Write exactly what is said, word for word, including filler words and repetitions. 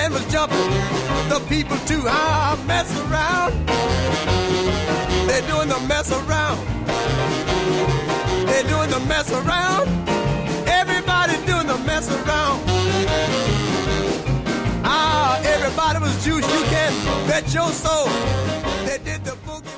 band was jumping, the people too. Ah, mess around. They're doing the mess around. They're doing the mess around. Everybody doing the mess around. Ah, everybody was juiced. You can bet your soul. They did the boogie.